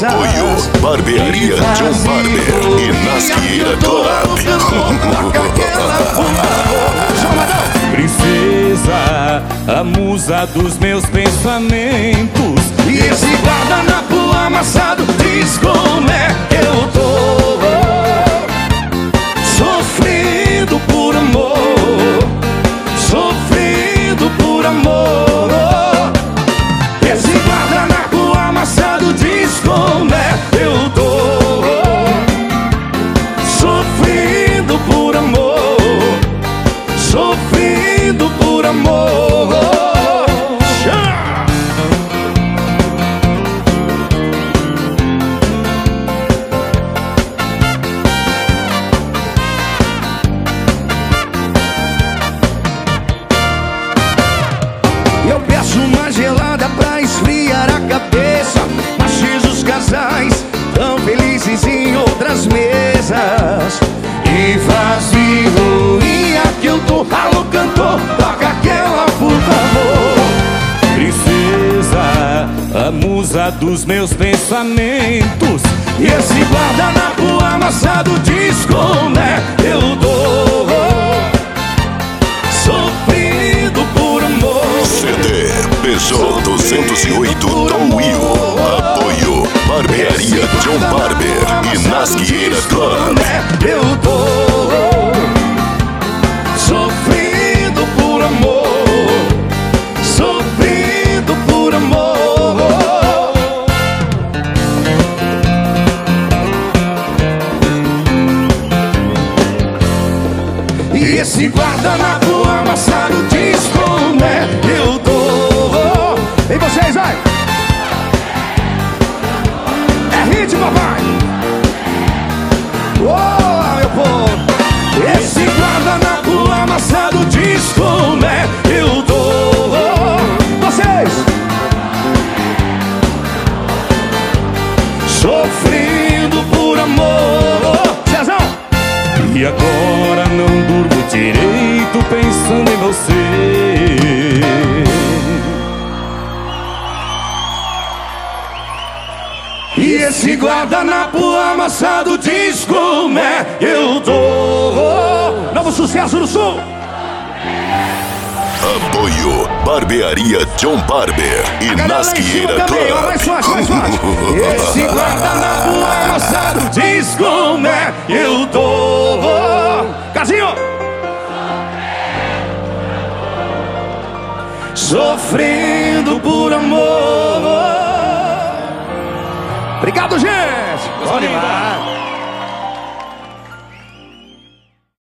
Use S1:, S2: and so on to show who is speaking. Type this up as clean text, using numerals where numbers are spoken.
S1: Apoio Barbearia John Barber e Nasqueira Club.
S2: Princesa, a musa dos meus pensamentos,
S3: e esse guardanapo amassado diz como é que eu tô sofrendo por amor, sofrendo por amor. Esse guardanapo amassado diz como é que eu tô sofrendo por amor, sofrendo por amor. Eu peço uma gelada pra esfriar a cabeça, mas os casais tão felizes em outras mesas. E vazio, e aqui eu tô. Alô, cantor, toca aquela, por favor.
S2: princesa, a musa dos meus pensamentos,
S3: E esse guardanapo amassado diz como é que eu tô sofrendo por amor.
S1: CD Peugeot 208 Tom Will. Apoio Barbearia John Barber e Nasqueira Club.
S3: Eu tô sofrendo por amor, sofrendo por amor. E esse guardanapo amassado diz como é que eu tô. E vocês, vai! É hit, papai! Oh, meu povo! Esse guardanapo amassado diz como é que eu tô. Vocês! Sofrendo por amor. Cezão!
S2: e agora não durmo direito pensando em você.
S3: E esse guardanapo amassado diz como é que eu tô. Novo sucesso do Sul.
S1: Apoio Barbearia John Barber e Nasqueira
S3: também, ó,
S1: Club.
S3: mais forte, mais forte. Esse guardanapo amassado diz como é que eu tô. Casinho. Sofrendo por amor. Obrigado, gente. Bom demais.